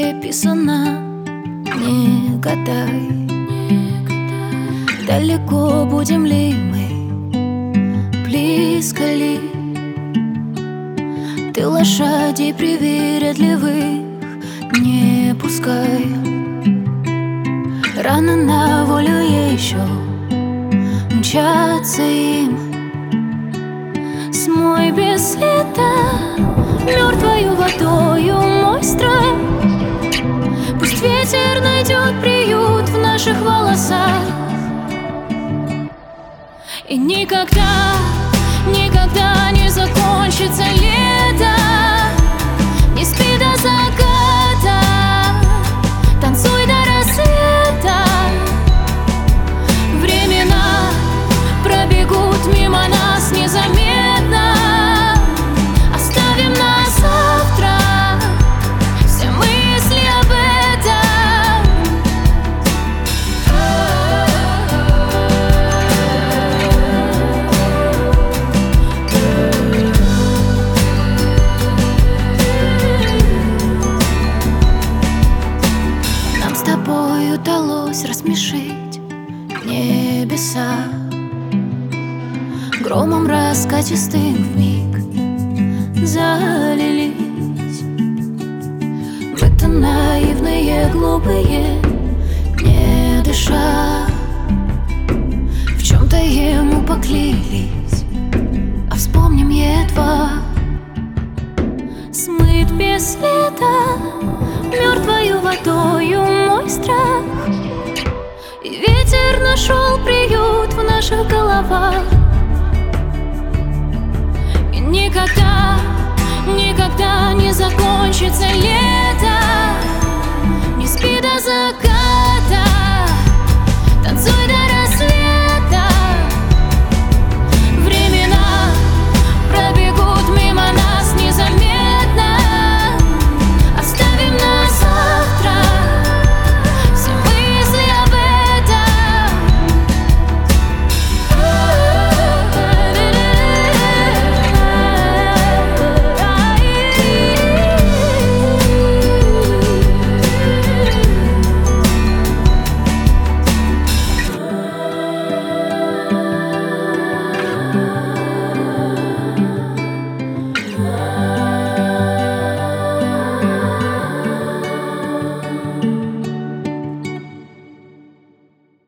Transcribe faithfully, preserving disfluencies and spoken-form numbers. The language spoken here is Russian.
переписано. Не гадай, далеко будем ли мы, близко ли? Ты лошадей привередливых не пускай. Рано на волю еще мчаться им. Смой без следа мертвою водою мой страх. Пусть ветер найдет приют в наших волосах. И никогда, никогда не закончится лето. Не спи до заката, танцуй до рассвета. Времена пробегут мимо нас незаметно. Оставим на завтра все мысли об этом. Нам с тобой удалось рассмешить небеса. Громом раскатистым вмиг залились. Мы-то наивные, глупые, не дыша, в чем-то ему поклялись, а вспомним едва. Смыт без следа мертвою водою мой страх. И ветер нашел приют в наших головах. И никогда, никогда не закончится лето.